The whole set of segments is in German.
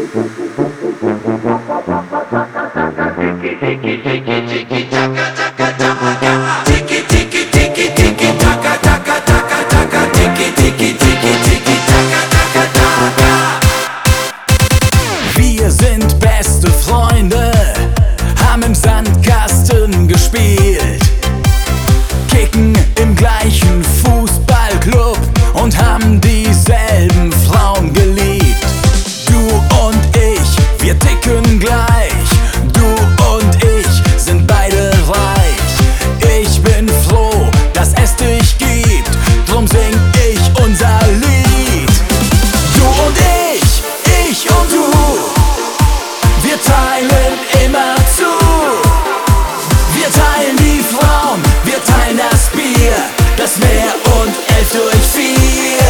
Wir sind beste Freunde, haben im Sandkasten gespielt, kicken im gleichen Fußballclub und haben dieselben Frauen geliebt. Du und ich, wir ticken gleich, du und ich sind beide reich. Ich bin froh, dass es dich gibt, drum sing ich unser Lied. Du und ich und du, wir teilen immer zu. Wir teilen die Frauen, wir teilen das Bier, das Meer und 11 durch 4.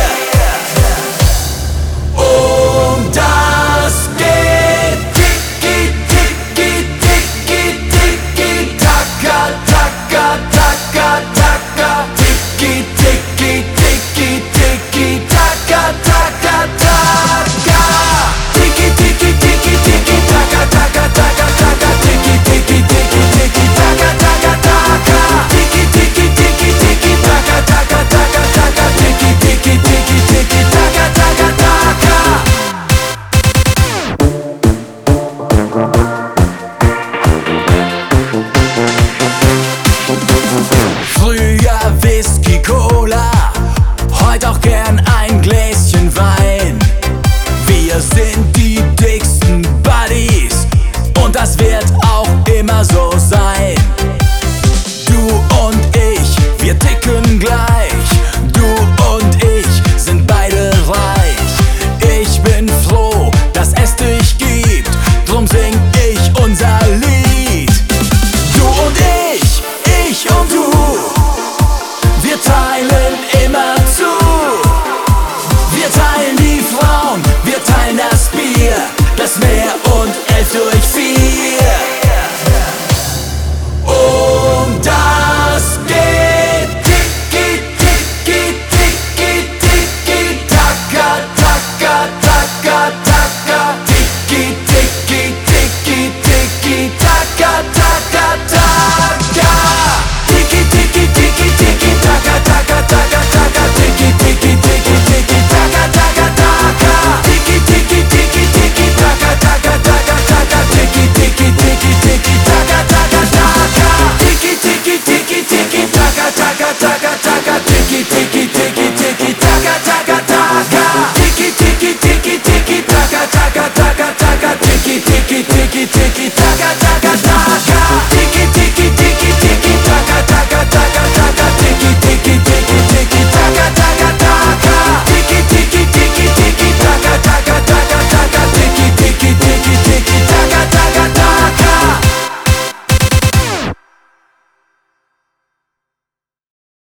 Um das geht tiki, tiki, tiki, tiki, taka, taka, taka, taka, tiki, tiki, tiki, tiki, taka, taka, taka, tiki, tiki, tiki, tiki, taka, taka, taka, taka, tiki, tiki, tiki, tiki, taka, taka, taka, tiki, tiki, tiki, tiki, taka, taka, taka, taka, tiki, tiki, tiki, tiki, taka, taka, taka. Früher Whisky, Cola, heute auch gern ein Gläschen Wein. Wir sind die dicksten Buddies und das wird auch immer so